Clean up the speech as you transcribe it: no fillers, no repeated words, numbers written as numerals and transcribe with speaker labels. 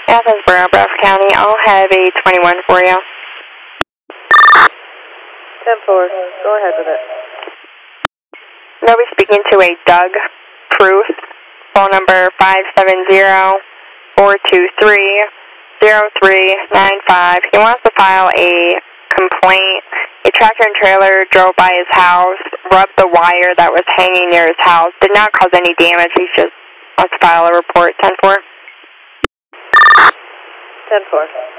Speaker 1: Athensboro, Broward County. I'll have a 21 for you.
Speaker 2: 10-4. Go ahead with it.
Speaker 1: They'll be speaking to a Doug Proof. Phone number 570-423-0395. He wants to file a complaint. A tractor and trailer drove by his house, rubbed the wire that was hanging near his house. Did not cause any damage. He just wants to file a report. 10-4.
Speaker 2: 10-4.